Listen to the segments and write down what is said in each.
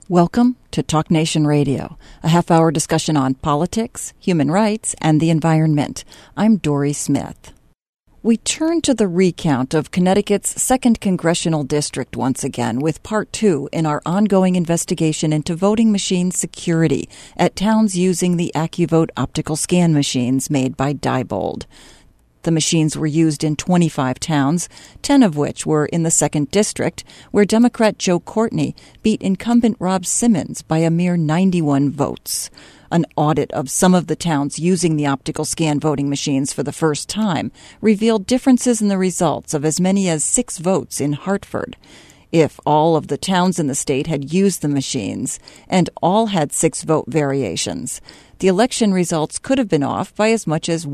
Welcome to Talk Nation Radio, a half-hour discussion on politics, human rights, and the environment. I'm Dory Smith. We turn to the recount of Connecticut's 2nd Congressional District once again with Part 2 in our ongoing investigation into voting machine security at towns using the AccuVote optical scan machines made by Diebold. The machines were used in 25 towns, 10 of which were in the 2nd District, where Democrat Joe Courtney beat incumbent Rob Simmons by a mere 91 votes. An audit of some of the towns using the optical scan voting machines for the first time revealed differences in the results of as many as 6 votes in Hartford. If all of the towns in the state had used the machines, and all had 6 vote variations, the election results could have been off by as much as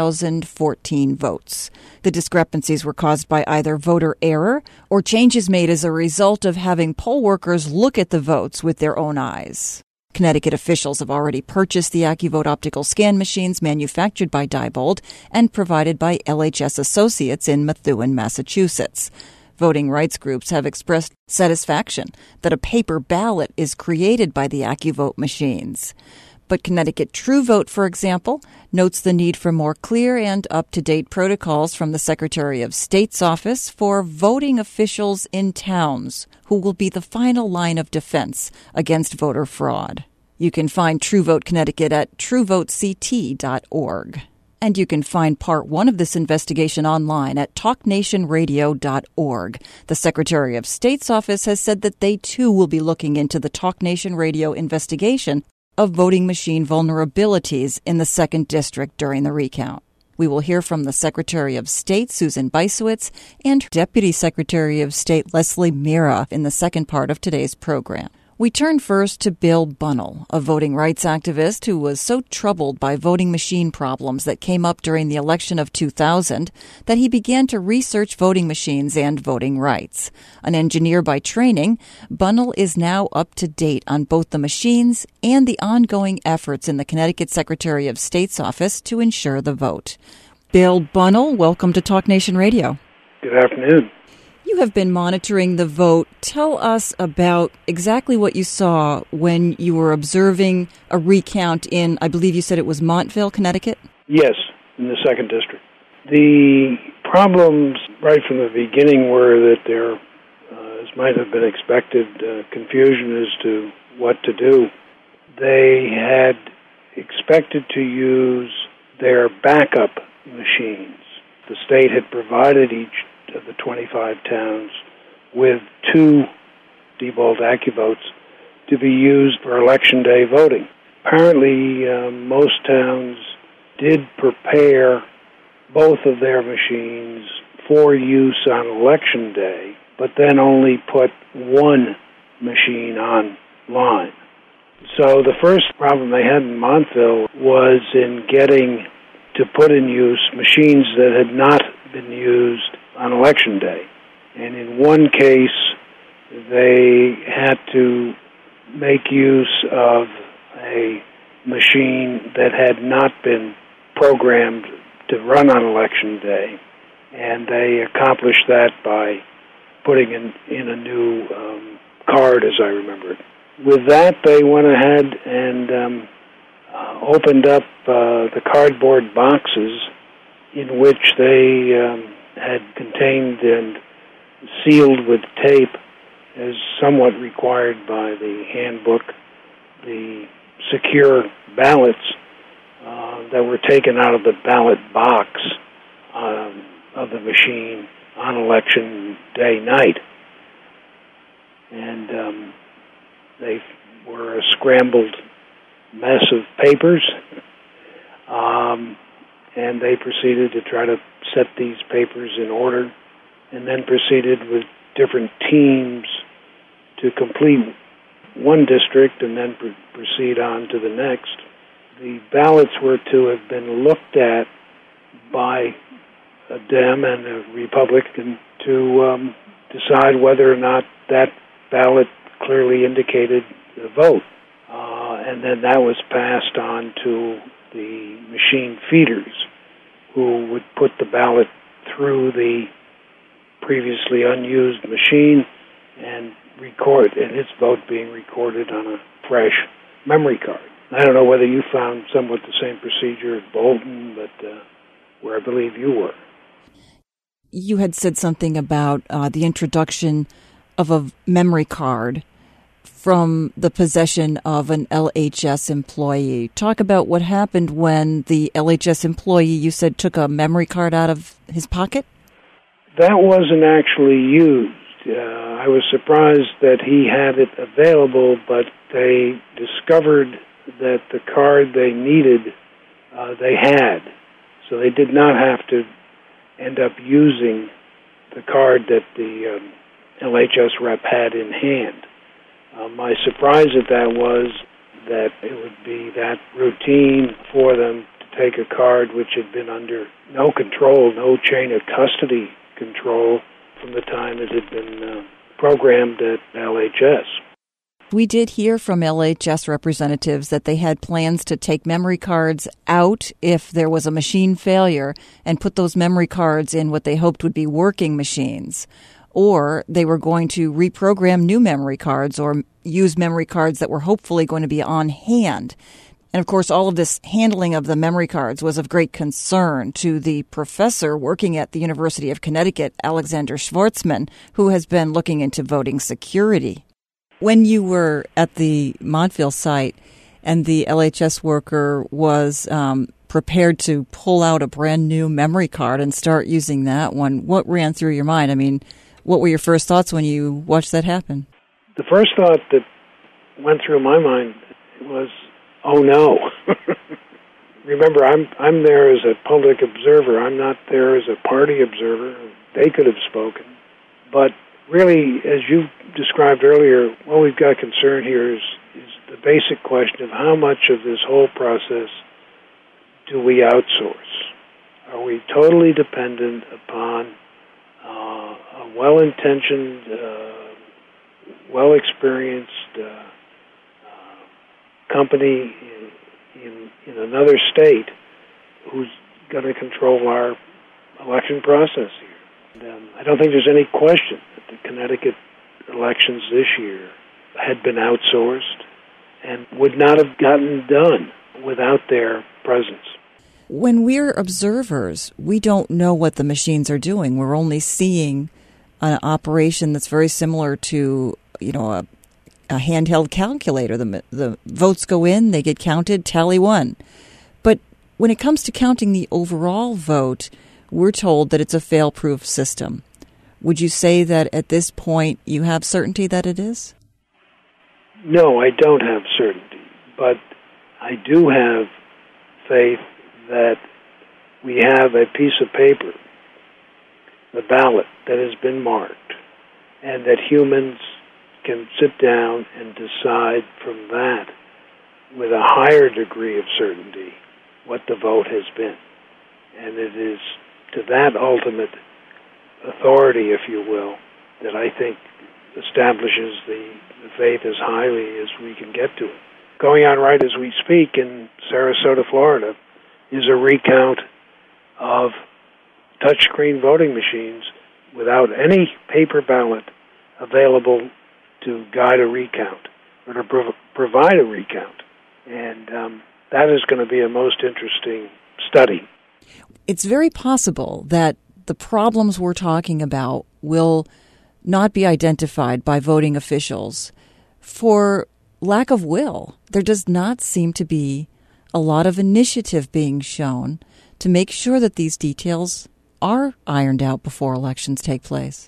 1,014 votes. The discrepancies were caused by either voter error or changes made as a result of having poll workers look at the votes with their own eyes. Connecticut officials have already purchased the AccuVote optical scan machines manufactured by Diebold and provided by LHS Associates in Methuen, Massachusetts. Voting rights groups have expressed satisfaction that a paper ballot is created by the AccuVote machines. But Connecticut TrueVote, for example, notes the need for more clear and up-to-date protocols from the Secretary of State's office for voting officials in towns who will be the final line of defense against voter fraud. You can find TrueVote Connecticut at truevotect.org. And you can find Part 1 of this investigation online at talknationradio.org. The Secretary of State's office has said that they, too, will be looking into the Talk Nation Radio investigation of voting machine vulnerabilities in the 2nd District during the recount. We will hear from the Secretary of State, Susan Bysiewicz, and Deputy Secretary of State, Leslie Mira, in the second part of today's program. We turn first to Bill Bunnell, a voting rights activist who was so troubled by voting machine problems that came up during the election of 2000 that he began to research voting machines and voting rights. An engineer by training, Bunnell is now up to date on both the machines and the ongoing efforts in the Connecticut Secretary of State's office to ensure the vote. Bill Bunnell, welcome to Talk Nation Radio. Good afternoon. You have been monitoring the vote. Tell us about exactly what you saw when you were observing a recount in, I believe you said it was Montville, Connecticut? Yes, in the 2nd District. The problems right from the beginning were that there, as might have been expected, confusion as to what to do. They had expected to use their backup machines. The state had provided each of the 25 towns with 2 Diebold AccuVotes to be used for Election Day voting. Apparently, most towns did prepare both of their machines for use on Election Day, but then only put one machine online. So the first problem they had in Montville was in getting to put in use machines that had not been used on Election Day. And in one case, they had to make use of a machine that had not been programmed to run on Election Day. And they accomplished that by putting in a new card, as I remember it. With that, they went ahead and opened up the cardboard boxes in which they had contained and sealed with tape, as somewhat required by the handbook, the secure ballots that were taken out of the ballot box of the machine on Election Day night. And they were a scrambled mess of papers, and they proceeded to try to set these papers in order, and then proceeded with different teams to complete one district and then proceed on to the next. The ballots were to have been looked at by a Dem and a Republican to decide whether or not that ballot clearly indicated the vote. And then that was passed on to the machine feeders, who would put the ballot through the previously unused machine and and its vote being recorded on a fresh memory card. I don't know whether you found somewhat the same procedure at Bolton, but where I believe you were. You had said something about the introduction of a memory card from the possession of an LHS employee. Talk about what happened when the LHS employee, you said, took a memory card out of his pocket? That wasn't actually used. I was surprised that he had it available, but they discovered that the card they needed, they had. So they did not have to end up using the card that the LHS rep had in hand. My surprise at that was that it would be that routine for them to take a card which had been under no control, no chain of custody control from the time it had been programmed at LHS. We did hear from LHS representatives that they had plans to take memory cards out if there was a machine failure and put those memory cards in what they hoped would be working machines. Or they were going to reprogram new memory cards or use memory cards that were hopefully going to be on hand. And of course, all of this handling of the memory cards was of great concern to the professor working at the University of Connecticut, Alexander Schwartzman, who has been looking into voting security. When you were at the Montville site and the LHS worker was prepared to pull out a brand new memory card and start using that one, what ran through your mind? I mean, what were your first thoughts when you watched that happen? The first thought that went through my mind was, oh no. Remember, I'm there as a public observer. I'm not there as a party observer. They could have spoken. But really, as you described earlier, what we've got concern here is the basic question of how much of this whole process do we outsource? Are we totally dependent upon a well-intentioned, well-experienced company in another state who's going to control our election process here? And, I don't think there's any question that the Connecticut elections this year had been outsourced and would not have gotten done without their presence. When we're observers, we don't know what the machines are doing. We're only seeing an operation that's very similar to, a handheld calculator. The votes go in, they get counted, tally one. But when it comes to counting the overall vote, we're told that it's a fail-proof system. Would you say that at this point you have certainty that it is? No, I don't have certainty, but I do have faith that we have a piece of paper, the ballot, that has been marked, and that humans can sit down and decide from that with a higher degree of certainty what the vote has been. And it is to that ultimate authority, if you will, that I think establishes the faith as highly as we can get to it. Going on right as we speak in Sarasota, Florida, is a recount of touchscreen voting machines without any paper ballot available to guide a recount or to provide a recount. And that is going to be a most interesting study. It's very possible that the problems we're talking about will not be identified by voting officials for lack of will. There does not seem to be a lot of initiative being shown to make sure that these details are ironed out before elections take place.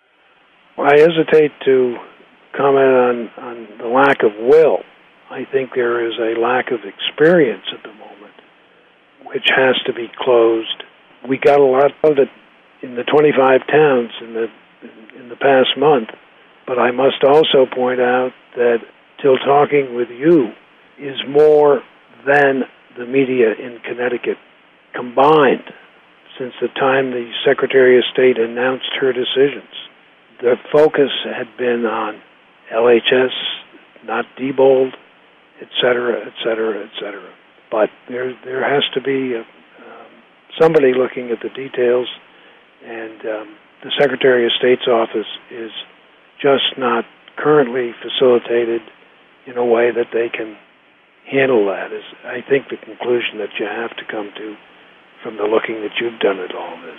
I hesitate to comment on the lack of will. I think there is a lack of experience at the moment, which has to be closed. We got a lot of it in the 25 towns in the past month, but I must also point out that Till Talking with You is more than the media in Connecticut combined since the time the Secretary of State announced her decisions. The focus had been on LHS, not Diebold, et cetera, et cetera, et cetera. But there has to be somebody looking at the details, and the Secretary of State's office is just not currently facilitated in a way that they can handle that is, I think, the conclusion that you have to come to from the looking that you've done at all this.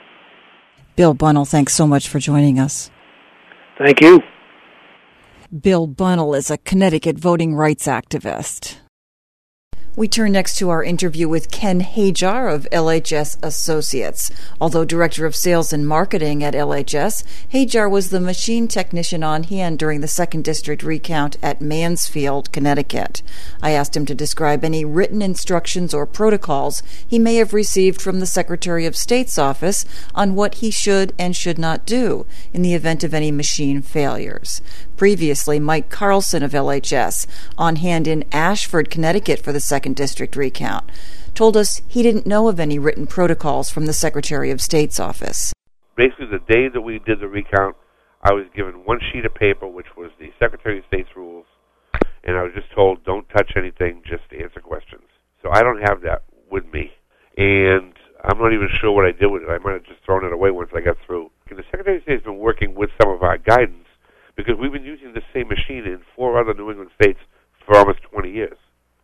Bill Bunnell, thanks so much for joining us. Thank you. Bill Bunnell is a Connecticut voting rights activist. We turn next to our interview with Ken Hajar of LHS Associates. Although Director of Sales and Marketing at LHS, Hajar was the machine technician on hand during the 2nd District recount at Mansfield, Connecticut. I asked him to describe any written instructions or protocols he may have received from the Secretary of State's office on what he should and should not do in the event of any machine failures. Previously, Mike Carlson of LHS, on hand in Ashford, Connecticut for the 2nd District recount, told us he didn't know of any written protocols from the Secretary of State's office. Basically, the day that we did the recount, I was given one sheet of paper, which was the Secretary of State's rules, and I was just told, don't touch anything, just answer questions. So I don't have that with me, and I'm not even sure what I did with it. I might have just thrown it away once I got through. And the Secretary of State has been working with some of our guidance, because we've been using the same machine in 4 other New England states for almost 20 years.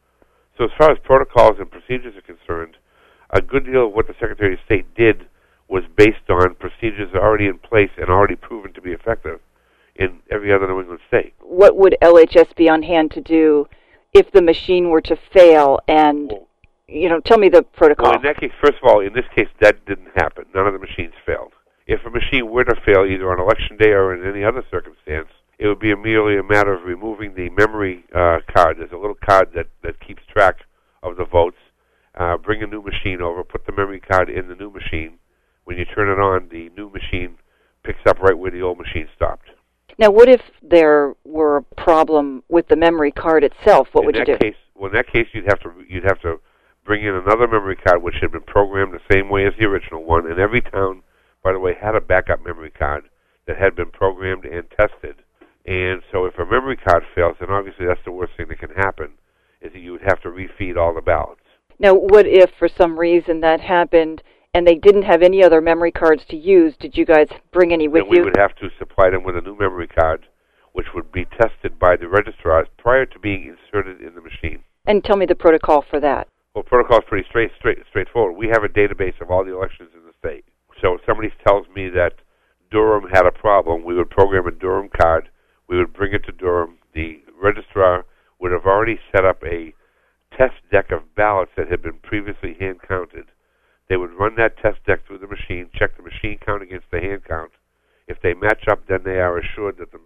So as far as protocols and procedures are concerned, a good deal of what the Secretary of State did was based on procedures already in place and already proven to be effective in every other New England state. What would LHS be on hand to do if the machine were to fail? And, tell me the protocol. Well, in that case, first of all, in this case, that didn't happen. None of the machines failed. If a machine were to fail either on Election Day or in any other circumstance, it would be merely a matter of removing the memory card. There's a little card that keeps track of the votes. Bring a new machine over, put the memory card in the new machine. When you turn it on, the new machine picks up right where the old machine stopped. Now, what if there were a problem with the memory card itself? What would you do? In that case, you'd have to bring in another memory card, which had been programmed the same way as the original one. And every town, by the way, had a backup memory card that had been programmed and tested. And so if a memory card fails, then obviously that's the worst thing that can happen, is that you would have to refeed all the ballots. Now, what if for some reason that happened and they didn't have any other memory cards to use? Did you guys bring any with you? Then we would have to supply them with a new memory card, which would be tested by the registrars prior to being inserted in the machine. And tell me the protocol for that. Well, the protocol is pretty straightforward. We have a database of all the elections in the state. So if somebody tells me that Durham had a problem, we would program a Durham card. We would bring it to Durham. The registrar would have already set up a test deck of ballots that had been previously hand-counted. They would run that test deck through the machine, check the machine count against the hand count. If they match up, then they are assured that the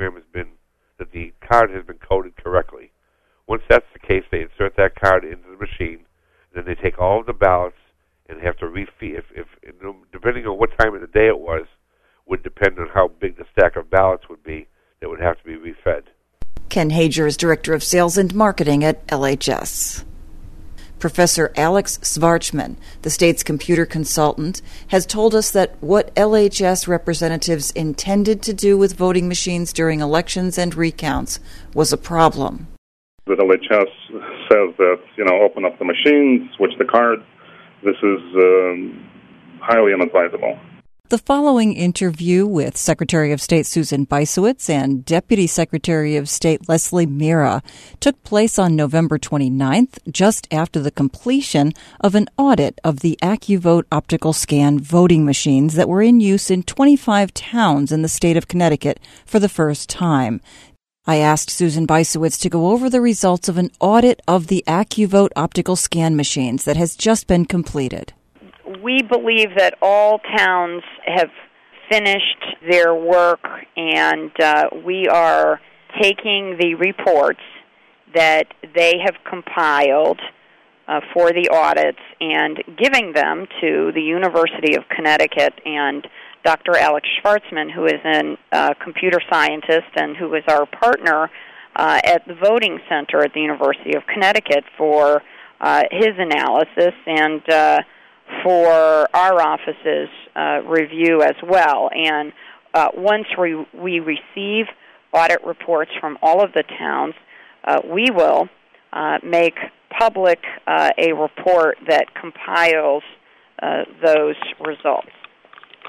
card has been coded correctly. Once that's the case, they insert that card into the machine, and then they take all of the ballots and have to refeed. Depending on what time of the day it was, would depend on how big the stack of ballots would be that would have to be refed. Ken Hajar is Director of Sales and Marketing at LHS. Professor Alex Schwartzman, the state's computer consultant, has told us that what LHS representatives intended to do with voting machines during elections and recounts was a problem. The LHS says that, open up the machine, switch the card. This is highly inadvisable. The following interview with Secretary of State Susan Bysiewicz and Deputy Secretary of State Leslie Mira took place on November 29th, just after the completion of an audit of the AccuVote optical scan voting machines that were in use in 25 towns in the state of Connecticut for the first time. I asked Susan Bysiewicz to go over the results of an audit of the AccuVote optical scan machines that has just been completed. We believe that all towns have finished their work, and we are taking the reports that they have compiled for the audits and giving them to the University of Connecticut and Dr. Alex Schwartzman, who is a computer scientist and who is our partner at the Voting Center at the University of Connecticut, for his analysis and for our office's review as well. And once we receive audit reports from all of the towns, we will make public a report that compiles those results.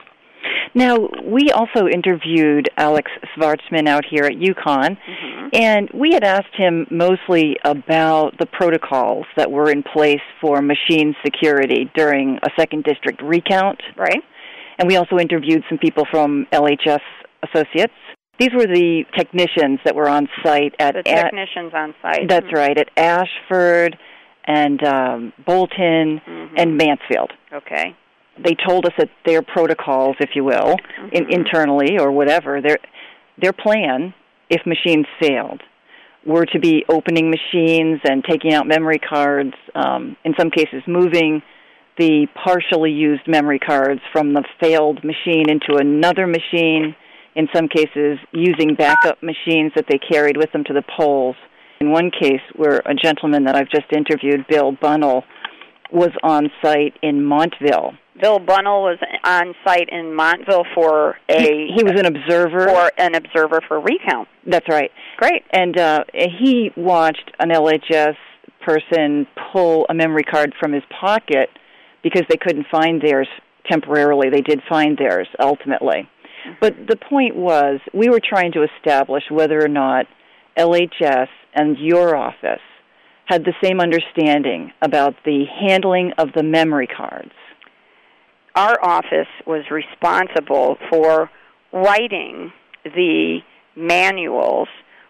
Now, we also interviewed Alex Schwartzman out here at UConn, and we had asked him mostly about the protocols that were in place for machine security during a 2nd District recount. Right. And we also interviewed some people from LHS Associates. These were the technicians that were on site at... The technicians on site. That's right, at Ashford and Bolton and Mansfield. Okay. They told us that their protocols, if you will, internally or whatever, their plan, if machines failed, were to be opening machines and taking out memory cards, in some cases moving the partially used memory cards from the failed machine into another machine, in some cases using backup machines that they carried with them to the polls. In one case where a gentleman that I've just interviewed, Bill Bunnell, was on site in Montville. Bill Bunnell was on site in Montville for He was an observer. For recount. That's right. Great. And he watched an LHS person pull a memory card from his pocket because they couldn't find theirs temporarily. They did find theirs ultimately. But the point was, we were trying to establish whether or not LHS and your office had the same understanding about the handling of the memory cards. Our office was responsible for writing the manuals,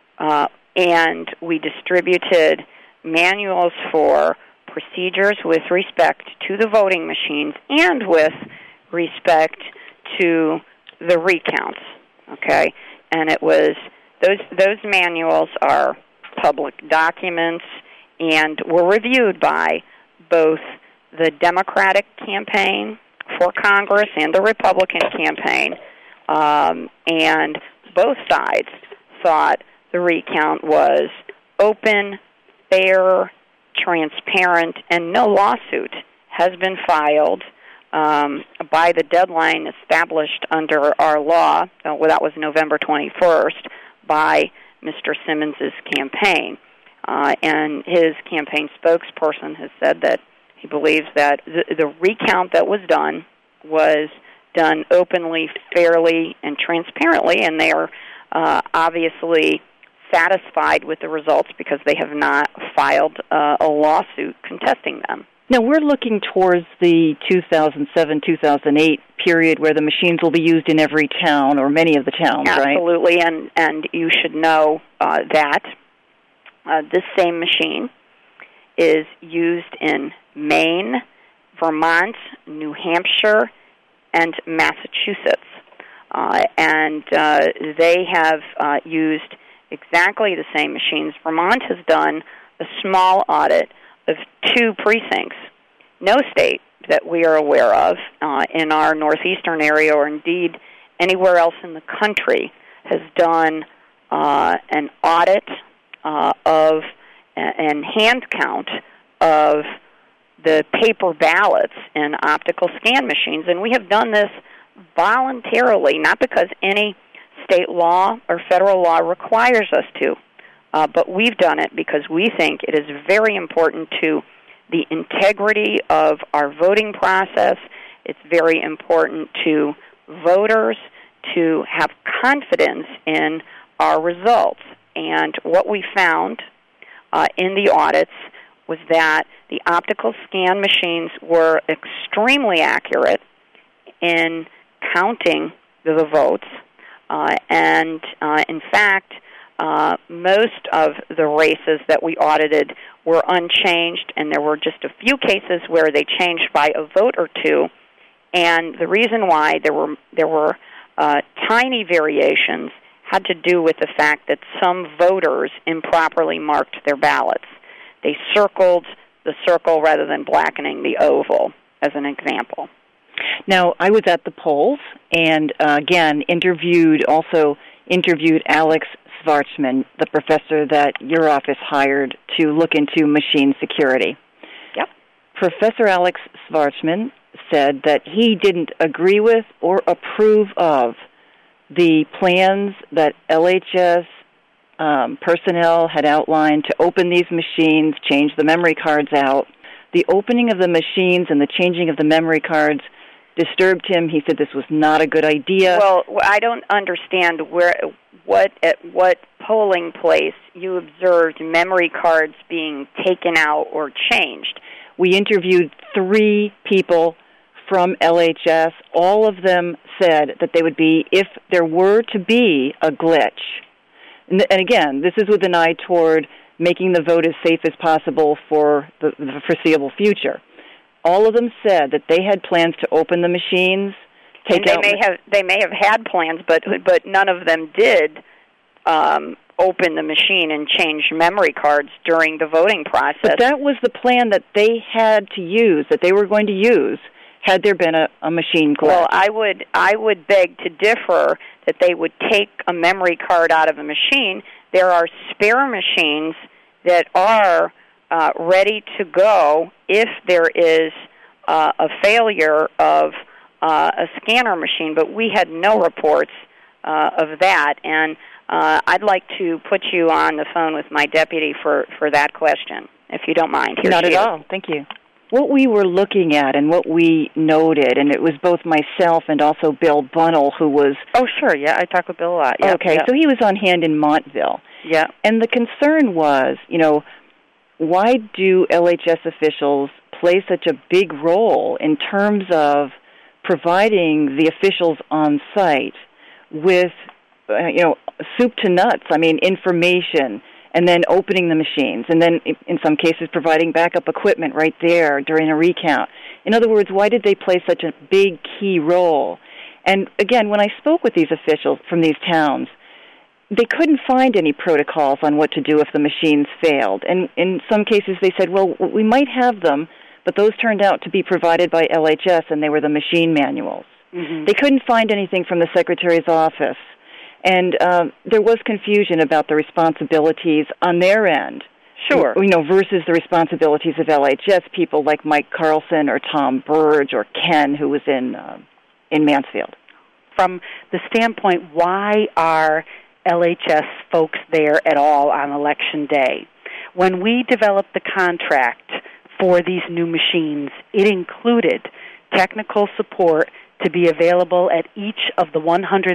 and we distributed manuals for procedures with respect to the voting machines and with respect to the recounts, okay? And it was, those manuals are public documents and were reviewed by both the Democratic campaign for Congress and the Republican campaign, and both sides thought the recount was open, fair, transparent, and no lawsuit has been filed by the deadline established under our law. Well, that was November 21st by Mr. Simmons's campaign. And his campaign spokesperson has said that he believes that the recount that was done openly, fairly, and transparently, and they are obviously satisfied with the results because they have not filed a lawsuit contesting them. Now, we're looking towards the 2007-2008 period where the machines will be used in every town or many of the towns, right? Absolutely, and you should know that this same machine is used in Maine, Vermont, New Hampshire, and Massachusetts. And they have used exactly the same machines. Vermont has done a small audit of 2 precincts. No state that we are aware of in our northeastern area or indeed anywhere else in the country has done an audit of and hand count of the paper ballots in optical scan machines. And we have done this voluntarily, not because any state law or federal law requires us to, but we've done it because we think it is very important to the integrity of our voting process. It's very important to voters to have confidence in our results. And what we found in the audits was that the optical scan machines were extremely accurate in counting the votes. And in fact, most of the races that we audited were unchanged, and there were just a few cases where they changed by a vote or two. And the reason why there were tiny variations had to do with the fact that some voters improperly marked their ballots. They circled the circle rather than blackening the oval, as an example. Now, I was at the polls and, again, interviewed Alex Schwartzman, the professor that your office hired to look into machine security. Yep. Professor Alex Schwartzman said that he didn't agree with or approve of the plans that LHS personnel had outlined to open these machines, change the memory cards out. The opening of the machines and the changing of the memory cards disturbed him. He said this was not a good idea. Well, I don't understand at what polling place you observed memory cards being taken out or changed. We interviewed 3 people from LHS. All of them said that they would be, if there were to be a glitch. And again, this is with an eye toward making the vote as safe as possible for the foreseeable future. All of them said that they had plans to open the machines. They may have had plans, but none of them did open the machine and change memory cards during the voting process. But that was the plan that they had to use, that they were going to use, had there been a machine glitch. Well, I would beg to differ that they would take a memory card out of a machine. There are spare machines that are ready to go if there is a failure of a scanner machine, but we had no reports of that, and I'd like to put you on the phone with my deputy for that question, if you don't mind. Not at all. Thank you. What we were looking at and what we noted, and it was both myself and also Bill Bunnell, who was... Oh, sure, yeah, I talk with Bill a lot. Yeah, okay, yeah. So he was on hand in Montville. Yeah. And the concern was, why do LHS officials play such a big role in terms of providing the officials on site with, soup to nuts, information, and then opening the machines, and then in some cases providing backup equipment right there during a recount. In other words, why did they play such a big key role? And again, when I spoke with these officials from these towns, they couldn't find any protocols on what to do if the machines failed. And in some cases they said, well, we might have them, but those turned out to be provided by LHS, and they were the machine manuals. Mm-hmm. They couldn't find anything from the Secretary's office. And there was confusion about the responsibilities on their end. Sure. Versus the responsibilities of LHS people like Mike Carlson or Tom Burge or Ken, who was in Mansfield. From the standpoint, why are LHS folks there at all on Election Day? When we developed the contract for these new machines, it included technical support to be available at each of the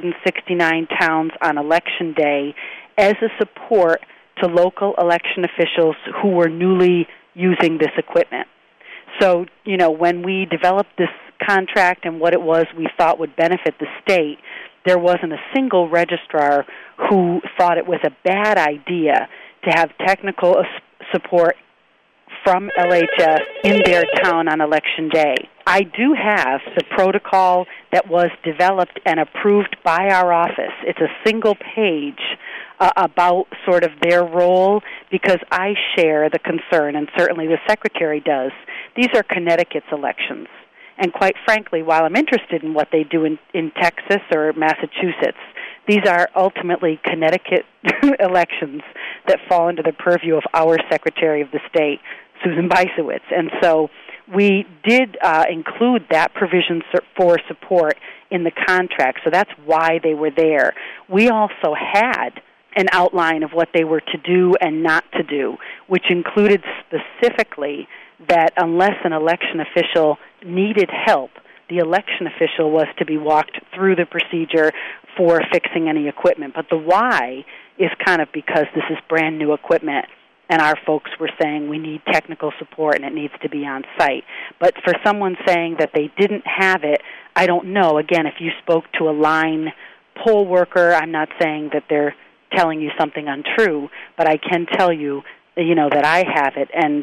169 towns on Election Day as a support to local election officials who were newly using this equipment. So, when we developed this contract and what it was we thought would benefit the state, there wasn't a single registrar who thought it was a bad idea to have technical support from LHS in their town on Election Day. I do have the protocol that was developed and approved by our office. It's a single page about sort of their role, because I share the concern, and certainly the Secretary does. These are Connecticut's elections. And quite frankly, while I'm interested in what they do in Texas or Massachusetts, these are ultimately Connecticut elections that fall under the purview of our Secretary of the State, Susan Bysowitz. And so we did include that provision for support in the contract, so that's why they were there. We also had an outline of what they were to do and not to do, which included specifically that unless an election official needed help, the election official was to be walked through the procedure for fixing any equipment. But the why is kind of because this is brand new equipment, and our folks were saying we need technical support and it needs to be on site. But for someone saying that they didn't have it, I don't know. Again, if you spoke to a line poll worker, I'm not saying that they're telling you something untrue, but I can tell you, that I have it, and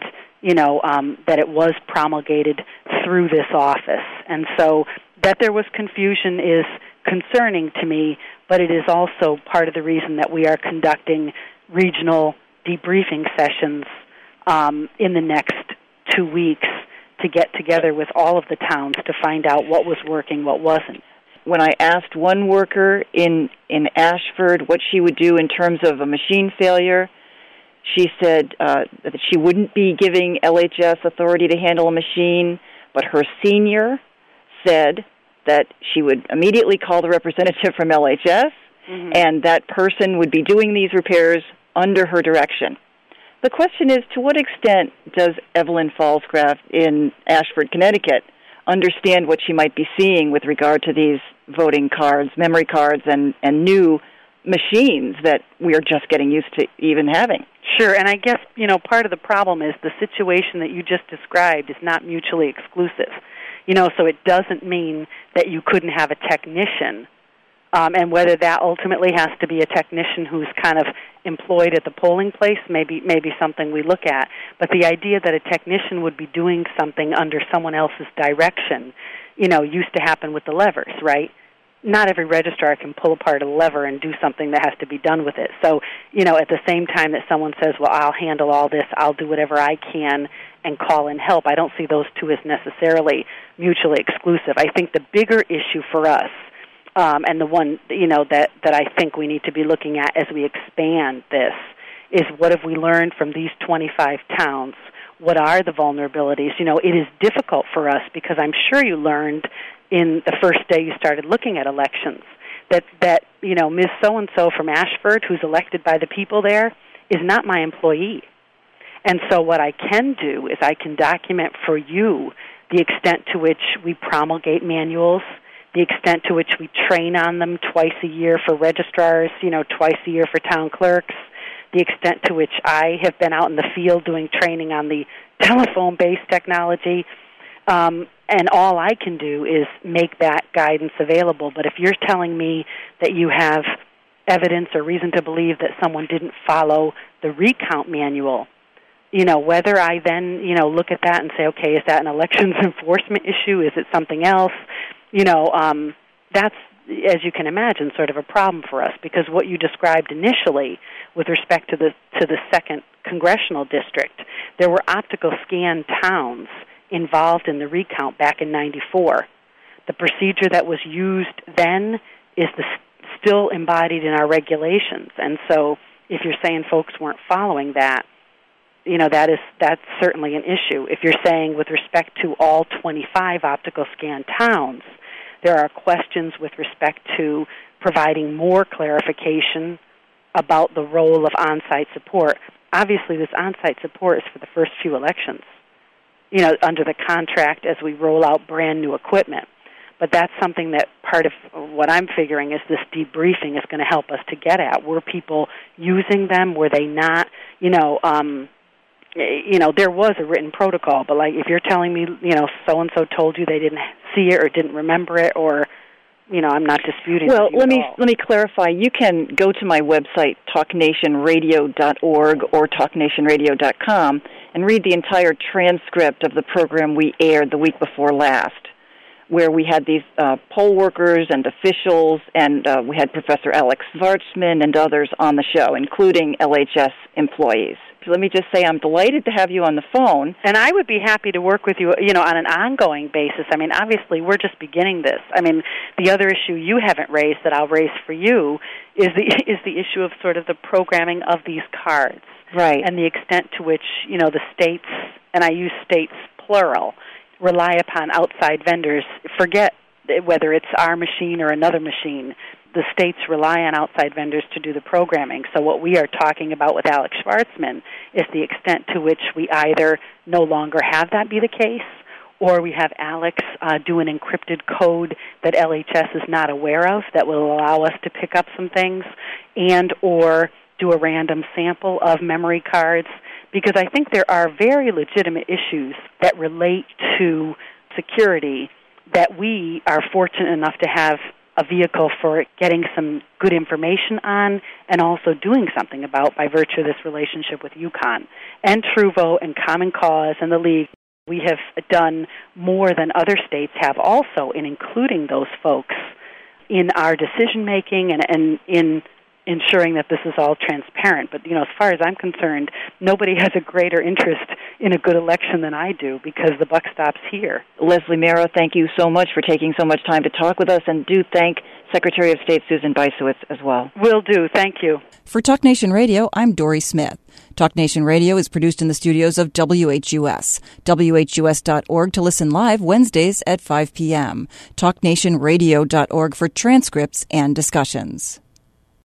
that it was promulgated through this office. And so that there was confusion is concerning to me, but it is also part of the reason that we are conducting regional debriefing sessions in the next 2 weeks to get together with all of the towns to find out what was working, what wasn't. When I asked one worker in Ashford what she would do in terms of a machine failure, she said that she wouldn't be giving LHS authority to handle a machine, but her senior said that she would immediately call the representative from LHS, and that person would be doing these repairs under her direction. The question is, to what extent does Evelyn Falsgraf in Ashford, Connecticut, understand what she might be seeing with regard to these voting cards, memory cards, and new machines that we are just getting used to even having. Sure, and I guess, part of the problem is the situation that you just described is not mutually exclusive. So it doesn't mean that you couldn't have a technician, and whether that ultimately has to be a technician who's kind of employed at the polling place, maybe something we look at. But the idea that a technician would be doing something under someone else's direction, used to happen with the levers, right? Not every registrar can pull apart a lever and do something that has to be done with it. So, at the same time that someone says, well, I'll handle all this, I'll do whatever I can and call in help, I don't see those two as necessarily mutually exclusive. I think the bigger issue for us, and the one, that I think we need to be looking at as we expand this, is what have we learned from these 25 towns? What are the vulnerabilities? It is difficult for us because I'm sure you learned in the first day you started looking at elections that Ms. So-and-so from Ashford, who's elected by the people there, is not my employee. And so what I can do is I can document for you the extent to which we promulgate manuals, the extent to which we train on them twice a year for registrars, twice a year for town clerks, the extent to which I have been out in the field doing training on the telephone-based technology. And all I can do is make that guidance available. But if you're telling me that you have evidence or reason to believe that someone didn't follow the recount manual, whether I then, look at that and say, okay, is that an elections enforcement issue? Is it something else? That's, as you can imagine, sort of a problem for us, because what you described initially with respect to the second congressional district, there were optical scan towns involved in the recount back in 94. The procedure that was used then is still embodied in our regulations. And so if you're saying folks weren't following that, that's certainly an issue. If you're saying with respect to all 25 optical scan towns, there are questions with respect to providing more clarification about the role of on-site support. Obviously, this on-site support is for the first few elections, under the contract as we roll out brand new equipment. But that's something that part of what I'm figuring is this debriefing is going to help us to get at. Were people using them? Were they not? There was a written protocol, but if you're telling me, so-and-so told you they didn't see it or didn't remember it, or, I'm not disputing. Well, let me clarify. You can go to my website, talknationradio.org or talknationradio.com, and read the entire transcript of the program we aired the week before last, where we had these poll workers and officials, and we had Professor Alex Schwartzman and others on the show, including LHS employees. So let me just say I'm delighted to have you on the phone. And I would be happy to work with you, on an ongoing basis. I mean, obviously, we're just beginning this. I mean, the other issue you haven't raised that I'll raise for you is the issue of sort of the programming of these cards. Right. And the extent to which, the states, and I use states plural, rely upon outside vendors. Forget whether it's our machine or another machine. The states rely on outside vendors to do the programming. So what we are talking about with Alex Schwartzman is the extent to which we either no longer have that be the case, or we have Alex do an encrypted code that LHS is not aware of that will allow us to pick up some things, and or do a random sample of memory cards, because I think there are very legitimate issues that relate to security that we are fortunate enough to have a vehicle for getting some good information on and also doing something about by virtue of this relationship with UConn. And TrueVote and Common Cause and the League, we have done more than other states have also in including those folks in our decision-making and in ensuring that this is all transparent. But, as far as I'm concerned, nobody has a greater interest in a good election than I do, because the buck stops here. Leslie Marrow, thank you so much for taking so much time to talk with us, and do thank Secretary of State Susan Bysiewicz as well. Will do. Thank you. For Talk Nation Radio, I'm Dory Smith. Talk Nation Radio is produced in the studios of WHUS. WHUS.org to listen live Wednesdays at 5 p.m. TalkNationRadio.org for transcripts and discussions.